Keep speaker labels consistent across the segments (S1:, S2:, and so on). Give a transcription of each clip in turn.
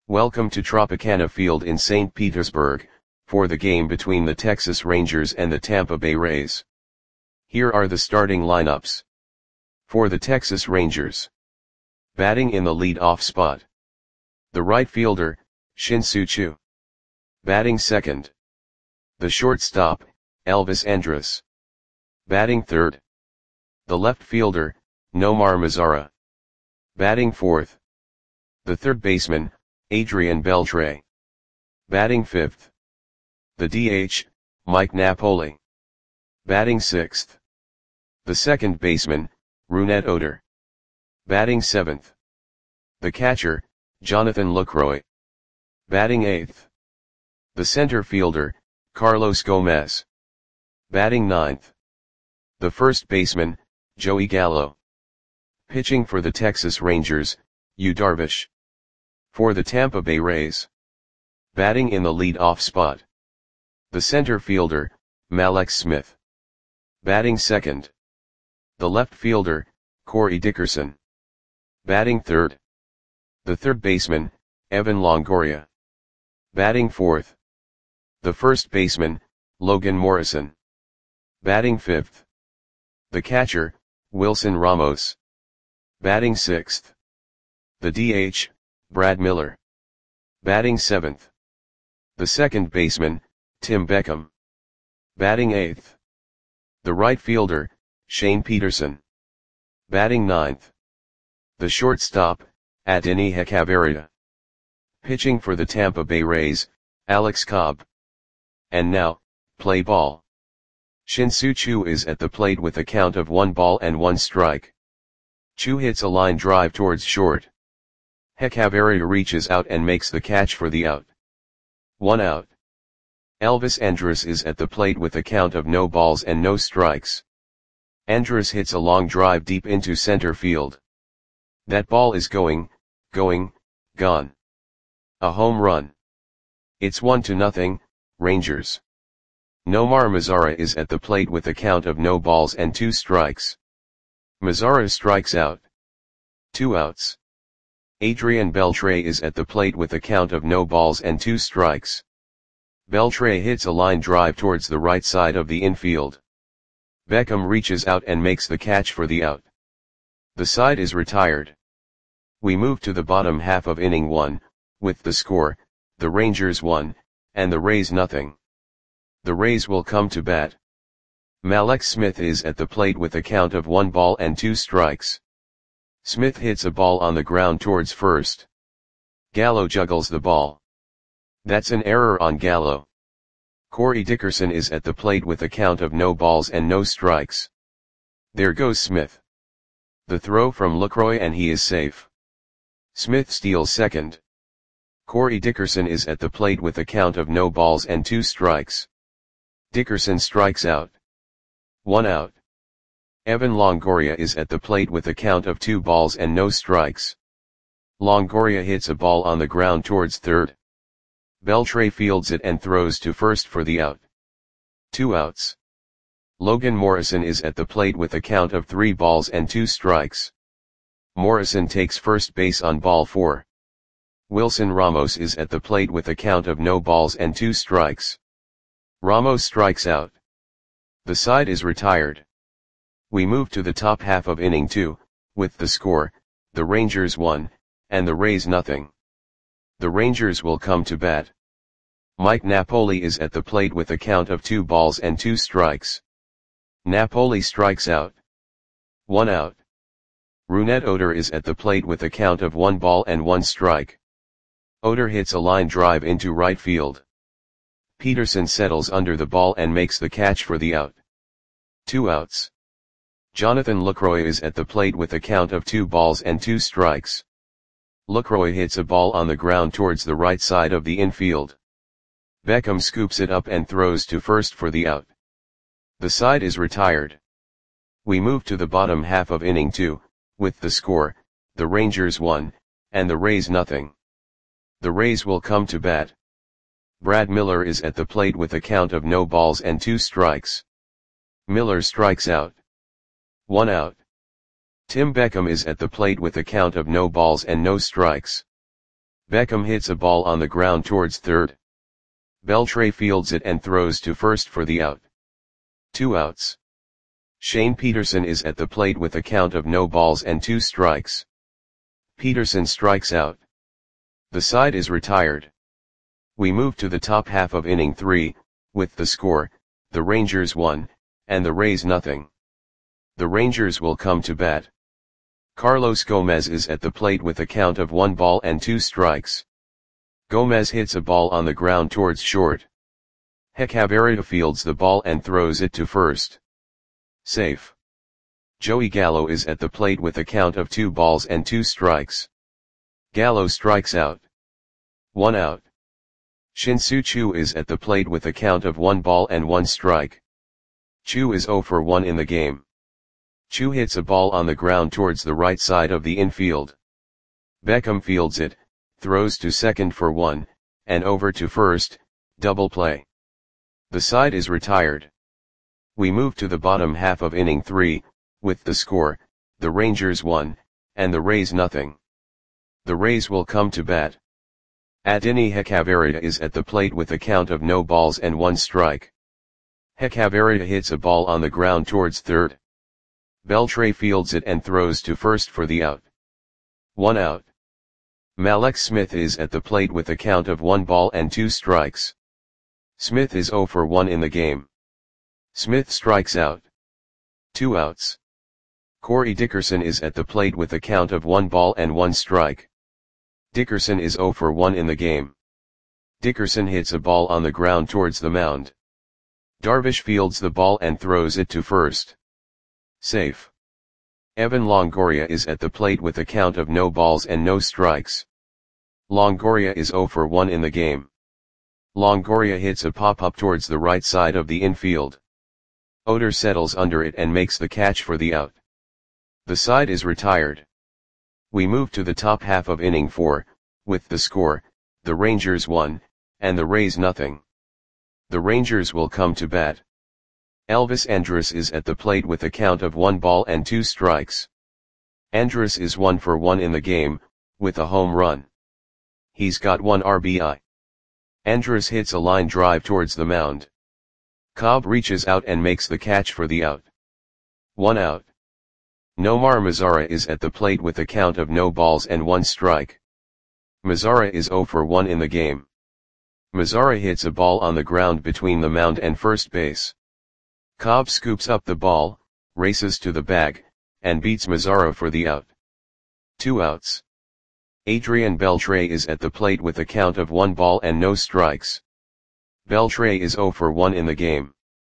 S1: Welcome to Tropicana Field in St. Petersburg, for the game between the Texas Rangers and the Tampa Bay Rays. Here are the starting lineups. For the Texas Rangers. Batting in the lead-off spot. The right fielder, Shin-Soo Choo. Batting second. The shortstop, Elvis Andrus. Batting third. The left fielder, Nomar Mazara. Batting fourth. The third baseman, Adrian Beltre. Batting fifth. The DH, Mike Napoli. Batting sixth. The second baseman, Rougned Odor. Batting seventh. The catcher, Jonathan Lucroy. Batting eighth. The center fielder, Carlos Gomez. Batting ninth. The first baseman, Joey Gallo. Pitching for the Texas Rangers, Yu Darvish. For the Tampa Bay Rays. Batting in the lead-off spot. The center fielder, Mallex Smith. Batting second. The left fielder, Corey Dickerson. Batting third. The third baseman, Evan Longoria. Batting fourth. The first baseman, Logan Morrison. Batting fifth. The catcher, Wilson Ramos. Batting sixth. The DH, Brad Miller. Batting seventh. The second baseman, Tim Beckham. Batting eighth. The right fielder, Shane Peterson. Batting ninth. The shortstop, Adeiny Hechavarria. Pitching for the Tampa Bay Rays, Alex Cobb. And now, play ball. Shin-Soo Choo is at the plate with a count of 1 strike. Choo hits a line drive towards short. Hechavarria reaches out and makes the catch for the out. 1 out. Elvis Andrus is at the plate with a count of no balls and no strikes. Andrus hits a long drive deep into center field. That ball is gone. A home run. It's 1-0, Rangers. Nomar Mazara is at the plate with a count of no balls and 2 strikes. Mazara strikes out. 2 outs. Adrian Beltre is at the plate with a count of no balls and 2 strikes. Beltre hits a line drive towards the right side of the infield. Beckham reaches out and makes the catch for the out. The side is retired. We move to the bottom half of inning 1, with the score, the Rangers 1, and the Rays 0. The Rays will come to bat. Mallex Smith is at the plate with a count of 1 strikes. Smith hits a ball on the ground towards first. Gallo juggles the ball. That's an error on Gallo. Corey Dickerson is at the plate with a count of no balls and no strikes. There goes Smith. The throw from Lucroy and he is safe. Smith steals second. Corey Dickerson is at the plate with a count of no balls and 2 strikes. Dickerson strikes out. 1 out. Evan Longoria is at the plate with a count of 2 balls and no strikes. Longoria hits a ball on the ground towards third. Beltre fields it and throws to first for the out. 2 outs. Logan Morrison is at the plate with a count of 3 balls and 2 strikes. Morrison takes first base on ball 4. Wilson Ramos is at the plate with a count of no balls and 2 strikes. Ramos strikes out. The side is retired. We move to the top half of inning 2, with the score, the Rangers 1, and the Rays 0. The Rangers will come to bat. Mike Napoli is at the plate with a count of 2 balls and 2 strikes. Napoli strikes out. 1 out. Rougned Odor is at the plate with a count of 1 strike. Odor hits a line drive into right field. Peterson settles under the ball and makes the catch for the out. 2 outs. Jonathan Lucroy is at the plate with a count of 2 balls and 2 strikes. Lucroy hits a ball on the ground towards the right side of the infield. Beckham scoops it up and throws to first for the out. The side is retired. We move to the bottom half of inning 2, with the score, the Rangers 1, and the Rays 0. The Rays will come to bat. Brad Miller is at the plate with a count of no balls and 2 strikes. Miller strikes out. 1 out. Tim Beckham is at the plate with a count of no balls and no strikes. Beckham hits a ball on the ground towards third. Beltre fields it and throws to first for the out. 2 outs. Shane Peterson is at the plate with a count of no balls and 2 strikes. Peterson strikes out. The side is retired. We move to the top half of inning 3, with the score, the Rangers 1, and the Rays nothing. The Rangers will come to bat. Carlos Gomez is at the plate with a count of 1 ball and 2 strikes. Gomez hits a ball on the ground towards short. Hechavarria fields the ball and throws it to first. Safe. Joey Gallo is at the plate with a count of 2 balls and 2 strikes. Gallo strikes out. 1 out. Shin-Soo Choo is at the plate with a count of 1 ball and 1 strike. Choo is 0 for 1 in the game. Choo hits a ball on the ground towards the right side of the infield. Beckham fields it, throws to second for 1, and over to first, double play. The side is retired. We move to the bottom half of inning 3, with the score, the Rangers 1, and the Rays nothing. The Rays will come to bat. Adeiny Hechavarria is at the plate with a count of no balls and 1 strike. Hechavarria hits a ball on the ground towards third. Beltre fields it and throws to first for the out. 1 out. Mallex Smith is at the plate with a count of 1 ball and 2 strikes. Smith is 0 for 1 in the game. Smith strikes out. 2 outs. Corey Dickerson is at the plate with a count of 1 ball and 1 strike. Dickerson is 0 for 1 in the game. Dickerson hits a ball on the ground towards the mound. Darvish fields the ball and throws it to first. Safe. Evan Longoria is at the plate with a count of no balls and no strikes. Longoria is 0 for 1 in the game. Longoria hits a pop-up towards the right side of the infield. Oder settles under it and makes the catch for the out. The side is retired. We move to the top half of inning 4, with the score, the Rangers 1, and the Rays nothing. The Rangers will come to bat. Elvis Andrus is at the plate with a count of 1 ball and 2 strikes. Andrus is 1 for 1 in the game, with a home run. He's got 1 RBI. Andrus hits a line drive towards the mound. Cobb reaches out and makes the catch for the out. 1 out. Nomar Mazara is at the plate with a count of no balls and 1 strike. Mazara is 0 for 1 in the game. Mazara hits a ball on the ground between the mound and first base. Cobb scoops up the ball, races to the bag, and beats Mazara for the out. 2 outs. Adrian Beltre is at the plate with a count of 1 ball and no strikes. Beltre is 0 for 1 in the game.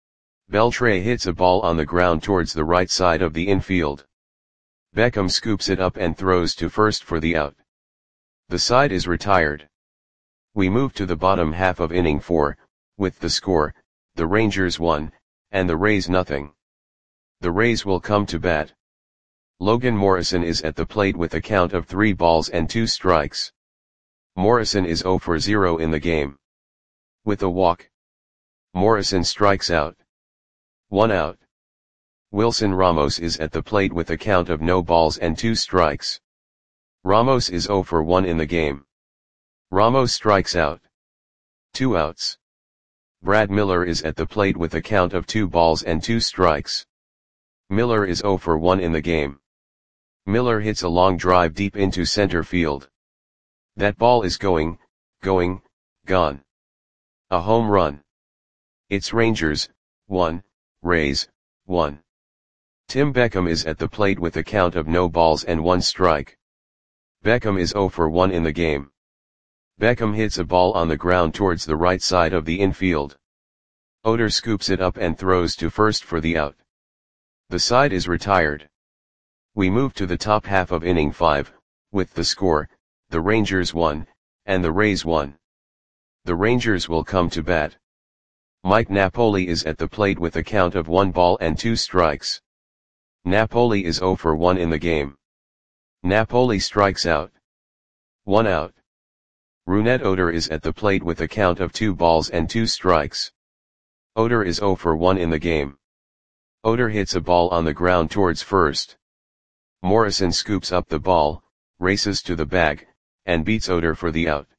S1: Beltre hits a ball on the ground towards the right side of the infield. Beckham scoops it up and throws to first for the out. The side is retired. We move to the bottom half of inning 4, with the score, the Rangers 1, and the Rays nothing. The Rays will come to bat. Logan Morrison is at the plate with a count of 3 balls and 2 strikes. Morrison is 0 for 0 in the game. With a walk, Morrison strikes out. 1 out. Wilson Ramos is at the plate with a count of no balls and 2 strikes. Ramos is 0 for 1 in the game. Ramos strikes out. 2 outs. Brad Miller is at the plate with a count of 2 balls and 2 strikes. Miller is 0 for 1 in the game. Miller hits a long drive deep into center field. That ball is gone. A home run. It's Rangers, 1, Rays, 1. Tim Beckham is at the plate with a count of no balls and 1 strike. Beckham is 0 for 1 in the game. Beckham hits a ball on the ground towards the right side of the infield. Oder scoops it up and throws to first for the out. The side is retired. We move to the top half of inning 5, with the score, the Rangers 1, and the Rays 1. The Rangers will come to bat. Mike Napoli is at the plate with a count of 1 ball and 2 strikes. Napoli is 0 for 1 in the game. Napoli strikes out. 1 out. Rougned Oder is at the plate with a count of 2 balls and 2 strikes. Oder is 0 for 1 in the game. Oder hits a ball on the ground towards first. Morrison scoops up the ball, races to the bag, and beats Oder for the out.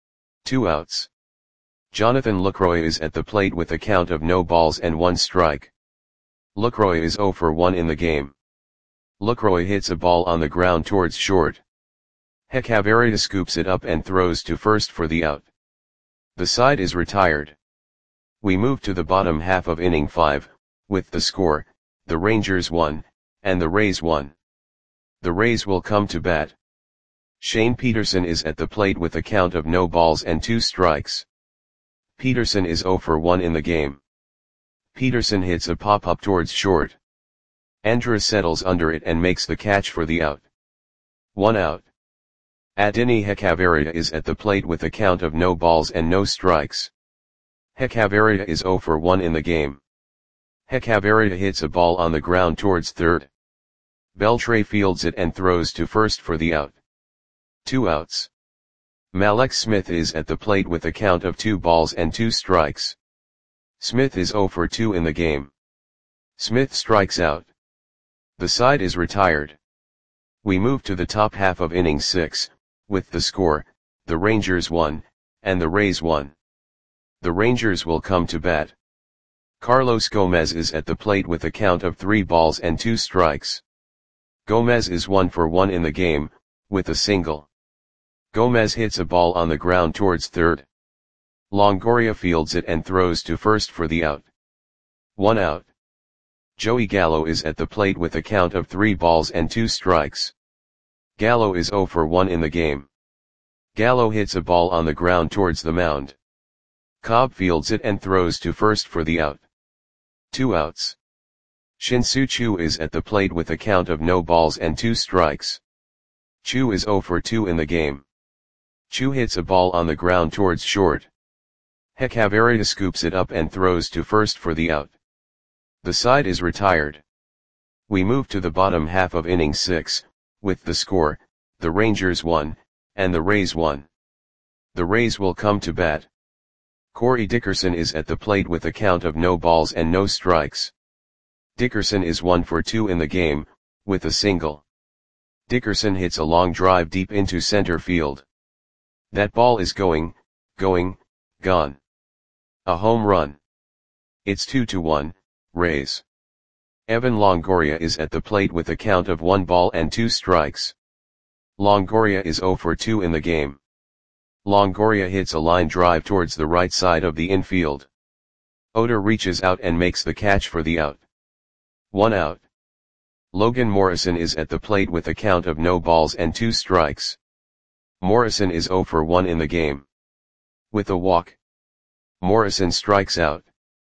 S1: 2 outs. Jonathan Lucroy is at the plate with a count of no balls and 1 strike. Lucroy is 0 for 1 in the game. Lucroy hits a ball on the ground towards short. Hechavarria scoops it up and throws to first for the out. The side is retired. We move to the bottom half of inning 5, with the score, the Rangers 1, and the Rays 1. The Rays will come to bat. Shane Peterson is at the plate with a count of no balls and 2 strikes. Peterson is 0 for 1 in the game. Peterson hits a pop-up towards short. Andrus settles under it and makes the catch for the out. 1 out. Adeiny Hechavarria is at the plate with a count of no balls and no strikes. Hechavarria is 0 for 1 in the game. Hechavarria hits a ball on the ground towards third. Beltre fields it and throws to first for the out. 2 outs. Mallex Smith is at the plate with a count of 2 balls and 2 strikes. Smith is 0 for 2 in the game. Smith strikes out. The side is retired. We move to the top half of inning 6, with the score, the Rangers 1, and the Rays 1. The Rangers will come to bat. Carlos Gomez is at the plate with a count of 3 balls and 2 strikes. Gomez is 1 for 1 in the game, with a single. Gomez hits a ball on the ground towards third. Longoria fields it and throws to first for the out. 1 out. Joey Gallo is at the plate with a count of 3 balls and 2 strikes. Gallo is 0 for 1 in the game. Gallo hits a ball on the ground towards the mound. Cobb fields it and throws to first for the out. 2 outs. Shin-Soo Choo is at the plate with a count of no balls and 2 strikes. Choo is 0 for 2 in the game. Choo hits a ball on the ground towards short. Hechavarria scoops it up and throws to first for the out. The side is retired. We move to the bottom half of inning 6, with the score, the Rangers 1, and the Rays 1. The Rays will come to bat. Corey Dickerson is at the plate with a count of no balls and no strikes. Dickerson is 1 for 2 in the game, with a single. Dickerson hits a long drive deep into center field. That ball is gone. A home run. It's 2-1, Rays. Evan Longoria is at the plate with a count of 1 ball and 2 strikes. Longoria is 0 for 2 in the game. Longoria hits a line drive towards the right side of the infield. Oder reaches out and makes the catch for the out. 1 out. Logan Morrison is at the plate with a count of no balls and 2 strikes. Morrison is 0 for 1 in the game. With a walk, Morrison strikes out.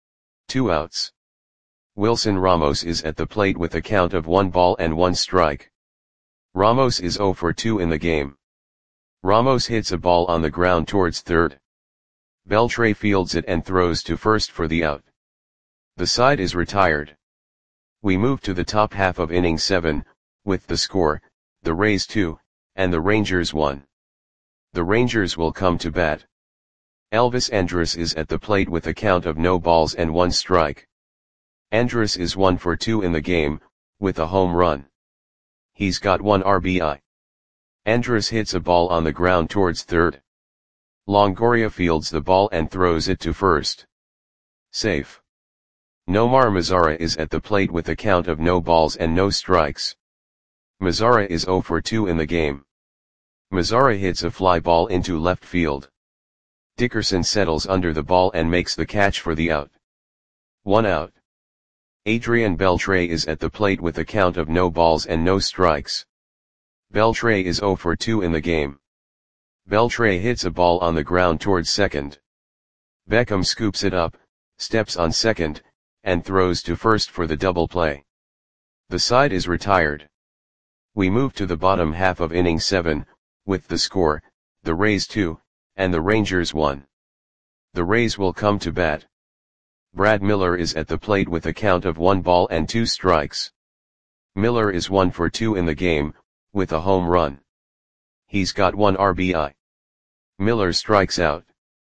S1: 2 outs. Wilson Ramos is at the plate with a count of 1 ball and 1 strike. Ramos is 0 for 2 in the game. Ramos hits a ball on the ground towards third. Beltre fields it and throws to first for the out. The side is retired. We move to the top half of inning 7, with the score, the Rays 2, and the Rangers 1. The Rangers will come to bat. Elvis Andrus is at the plate with a count of no balls and 1 strike. Andrus is 1 for 2 in the game, with a home run. He's got 1 RBI. Andrus hits a ball on the ground towards third. Longoria fields the ball and throws it to first. Safe. Nomar Mazara is at the plate with a count of no balls and no strikes. Mazara is 0 for 2 in the game. Mazara hits a fly ball into left field. Dickerson settles under the ball and makes the catch for the out. 1 out. Adrian Beltre is at the plate with a count of no balls and no strikes. Beltre is 0 for 2 in the game. Beltre hits a ball on the ground towards second. Beckham scoops it up, steps on second, and throws to first for the double play. The side is retired. We move to the bottom half of inning 7, with the score, the Rays 2, and the Rangers 1. The Rays will come to bat. Brad Miller is at the plate with a count of 1 ball and 2 strikes. Miller is 1 for 2 in the game, with a home run. He's got 1 RBI. Miller strikes out.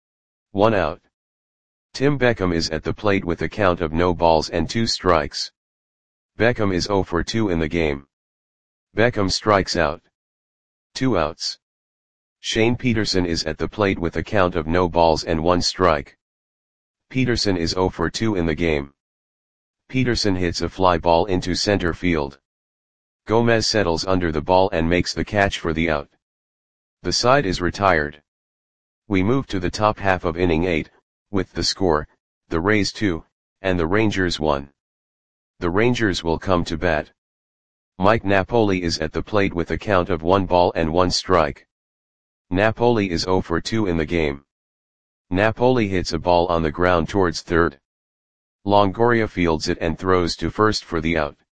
S1: 1 out. Tim Beckham is at the plate with a count of no balls and 2 strikes. Beckham is 0 for 2 in the game. Beckham strikes out. 2 outs. Shane Peterson is at the plate with a count of no balls and 1 strike. Peterson is 0 for 2 in the game. Peterson hits a fly ball into center field. Gomez settles under the ball and makes the catch for the out. The side is retired. We move to the top half of inning 8, with the score, the Rays 2, and the Rangers 1. The Rangers will come to bat. Mike Napoli is at the plate with a count of 1 ball and 1 strike. Napoli is 0 for 2 in the game. Napoli hits a ball on the ground towards third. Longoria fields it and throws to first for the out.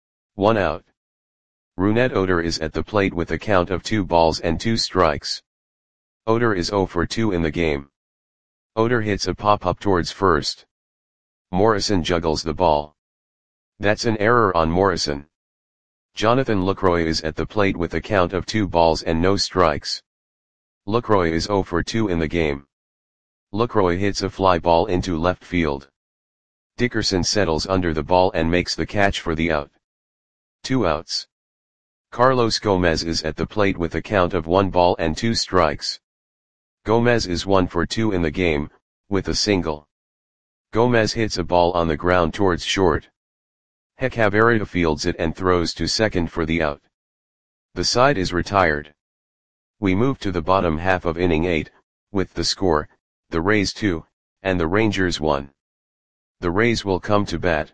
S1: 1 out. Rougned Odor is at the plate with a count of 2 balls and 2 strikes. Odor is 0 for 2 in the game. Odor hits a pop-up towards first. Morrison juggles the ball. That's an error on Morrison. Jonathan Lucroy is at the plate with a count of 2 balls and no strikes. Lucroy is 0 for 2 in the game. Lucroy hits a fly ball into left field. Dickerson settles under the ball and makes the catch for the out. 2 outs. Carlos Gomez is at the plate with a count of 1 ball and 2 strikes. Gomez is 1 for 2 in the game, with a single. Gomez hits a ball on the ground towards short. Hechavarria fields it and throws to second for the out. The side is retired. We move to the bottom half of inning 8, with the score, the Rays 2, and the Rangers 1. The Rays will come to bat.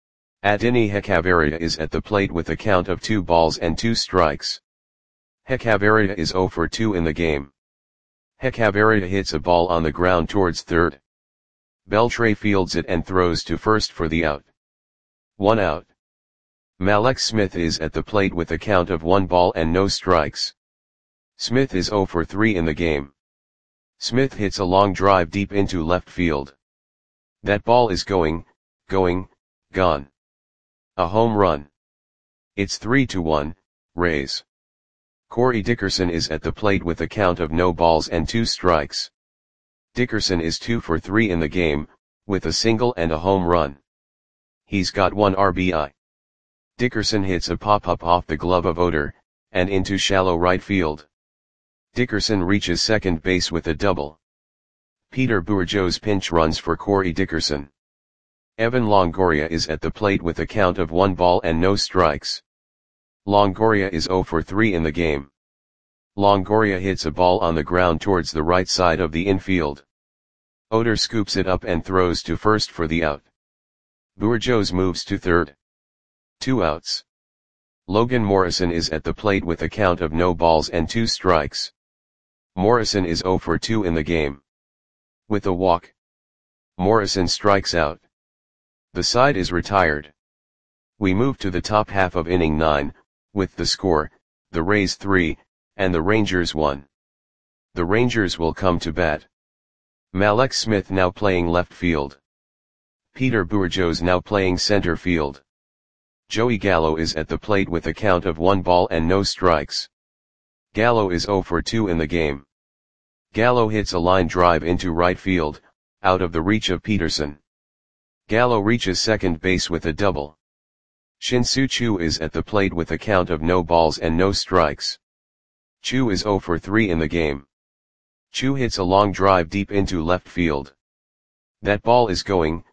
S1: Adeiny Hechavarria is at the plate with a count of 2 balls and 2 strikes. Hechavarria is 0 for 2 in the game. Hechavarria hits a ball on the ground towards third. Beltre fields it and throws to first for the out. 1 out. Mallex Smith is at the plate with a count of 1 ball and no strikes. Smith is 0 for 3 in the game. Smith hits a long drive deep into left field. That ball is gone. A home run. It's 3-1, Rays. Corey Dickerson is at the plate with a count of no balls and 2 strikes. Dickerson is 2 for 3 in the game, with a single and a home run. He's got 1 RBI. Dickerson hits a pop-up off the glove of Odor, and into shallow right field. Dickerson reaches second base with a double. Peter Bourgeau's pinch runs for Corey Dickerson. Evan Longoria is at the plate with a count of 1 ball and no strikes. Longoria is 0 for 3 in the game. Longoria hits a ball on the ground towards the right side of the infield. Odor scoops it up and throws to first for the out. Bourgeau moves to third. 2 outs. Logan Morrison is at the plate with a count of no balls and 2 strikes. Morrison is 0 for 2 in the game. With a walk, Morrison strikes out. The side is retired. We move to the top half of inning 9, with the score, the Rays 3, and the Rangers 1. The Rangers will come to bat. Mallex Smith now playing left field. Peter Bourgeau now playing center field. Joey Gallo is at the plate with a count of 1 ball and no strikes. Gallo is 0 for 2 in the game. Gallo hits a line drive into right field, out of the reach of Peterson. Gallo reaches second base with a double. Shin-Soo Choo is at the plate with a count of no balls and no strikes. Choo is 0 for 3 in the game. Choo hits a long drive deep into left field. That ball is gone.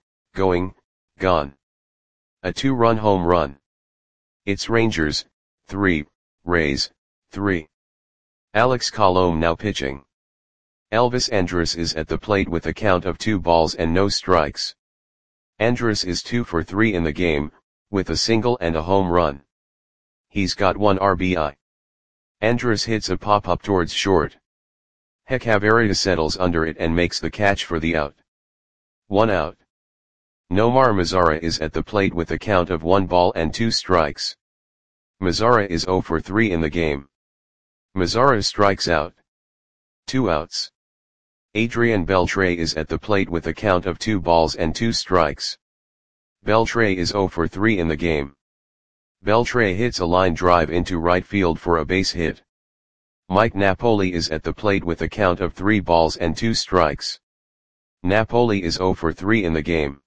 S1: A 2-run home run. It's Rangers, 3, Rays, 3. Alex Colomé now pitching. Elvis Andrus is at the plate with a count of 2 balls and no strikes. Andrus is 2 for 3 in the game, with a single and a home run. He's got 1 RBI. Andrus hits a pop-up towards short. Hechavarria settles under it and makes the catch for the out. 1 out. Nomar Mazara is at the plate with a count of 1 ball and 2 strikes. Mazara is 0 for 3 in the game. Mazara strikes out. 2 outs. Adrian Beltre is at the plate with a count of 2 balls and 2 strikes. Beltre is 0 for 3 in the game. Beltre hits a line drive into right field for a base hit. Mike Napoli is at the plate with a count of 3 balls and 2 strikes. Napoli is 0 for 3 in the game.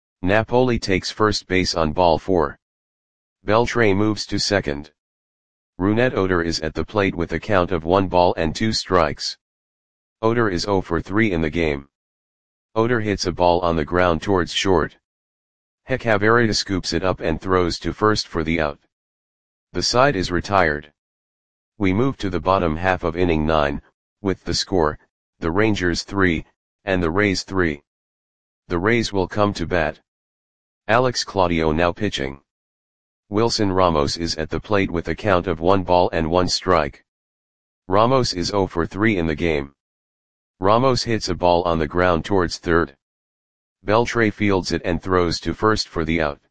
S1: Napoli takes first base on ball 4. Beltre moves to second. Rougned Odor is at the plate with a count of 1 ball and 2 strikes. Odor is 0 for 3 in the game. Odor hits a ball on the ground towards short. Hechavarria scoops it up and throws to first for the out. The side is retired. We move to the bottom half of inning 9, with the score, the Rangers 3, and the Rays 3. The Rays will come to bat. Alex Claudio now pitching. Wilson Ramos is at the plate with a count of 1 ball and 1 strike. Ramos is 0 for 3 in the game. Ramos hits a ball on the ground towards third. Beltre fields it and throws to first for the out.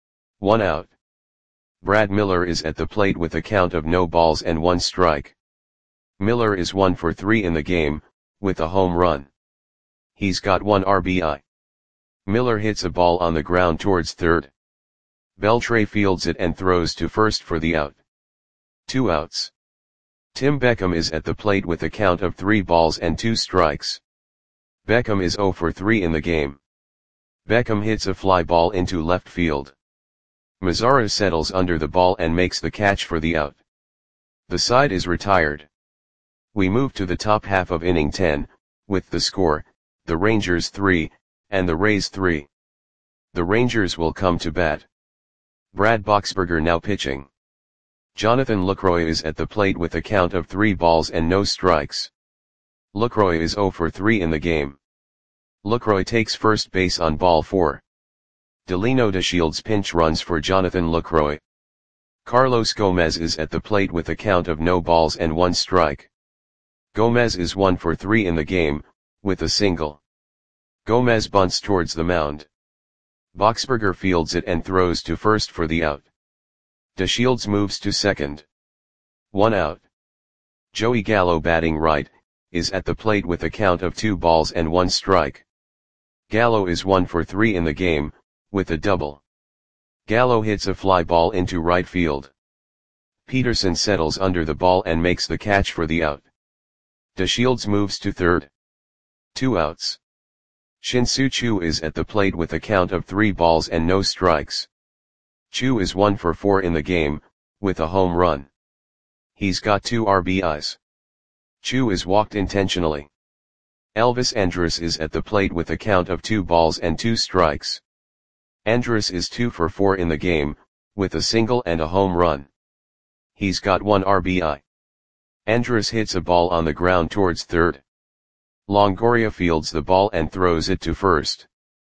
S1: 1 out. Brad Miller is at the plate with a count of no balls and 1 strike. Miller is 1 for 3 in the game, with a home run. He's got 1 RBI. Miller hits a ball on the ground towards third. Beltre fields it and throws to first for the out. 2 outs. Tim Beckham is at the plate with a count of 3 balls and 2 strikes. Beckham is 0 for 3 in the game. Beckham hits a fly ball into left field. Mazara settles under the ball and makes the catch for the out. The side is retired. We move to the top half of inning 10, with the score, the Rangers 3, and the Rays 3. The Rangers will come to bat. Brad Boxberger now pitching. Jonathan Lucroy is at the plate with a count of 3 balls and no strikes. Lucroy is 0 for 3 in the game. Lucroy takes first base on ball 4. Delino DeShields pinch runs for Jonathan Lucroy. Carlos Gomez is at the plate with a count of no balls and 1 strike. Gomez is 1 for 3 in the game, with a single. Gomez bunts towards the mound. Boxberger fields it and throws to first for the out. DeShields moves to second. 1 out. Joey Gallo batting right, is at the plate with a count of 2 balls and 1 strike. Gallo is 1 for 3 in the game, with a double. Gallo hits a fly ball into right field. Peterson settles under the ball and makes the catch for the out. DeShields moves to third. 2 outs. Shin-Soo Choo is at the plate with a count of 3 balls and no strikes. Choo is 1 for 4 in the game, with a home run. He's got 2 RBIs. Choo is walked intentionally. Elvis Andrus is at the plate with a count of 2 balls and 2 strikes. Andrus is 2 for 4 in the game, with a single and a home run. He's got 1 RBI. Andrus hits a ball on the ground towards third. Longoria fields the ball and throws it to first.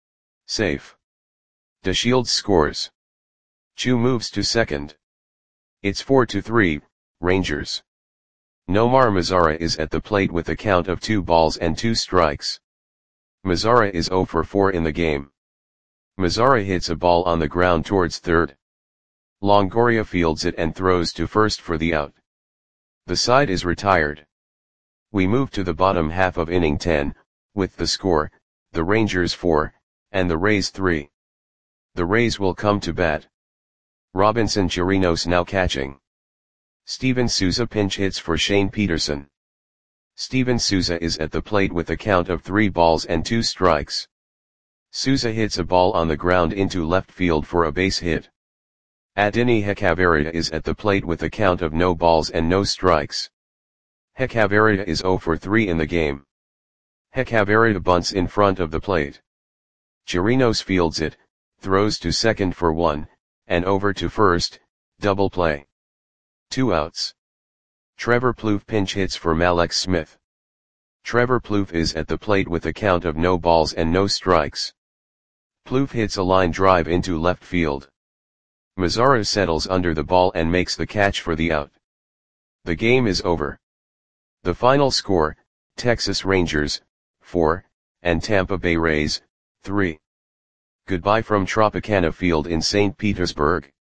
S1: Safe. DeShields scores. Choo moves to second. It's 4-3, Rangers. Nomar Mazara is at the plate with a count of 2 balls and 2 strikes. Mazara is 0 for 4 in the game. Mazara hits a ball on the ground towards third. Longoria fields it and throws to first for the out. The side is retired. We move to the bottom half of inning 10, with the score, the Rangers 4, and the Rays 3. The Rays will come to bat. Robinson Chirinos now catching. Steven Souza pinch hits for Shane Peterson. Steven Souza is at the plate with a count of 3 balls and 2 strikes. Souza hits a ball on the ground into left field for a base hit. Adeiny Hechavarria is at the plate with a count of no balls and no strikes. Hechavarria is 0 for 3 in the game. Hechavarria bunts in front of the plate. Chirinos fields it, throws to second for 1, and over to first, double play. 2 outs. Trevor Plouffe pinch hits for Mallex Smith. Trevor Plouffe is at the plate with a count of no balls and no strikes. Plouffe hits a line drive into left field. Mazara settles under the ball and makes the catch for the out. The game is over. The final score, Texas Rangers, 4, and Tampa Bay Rays, 3. Goodbye from Tropicana Field in St. Petersburg.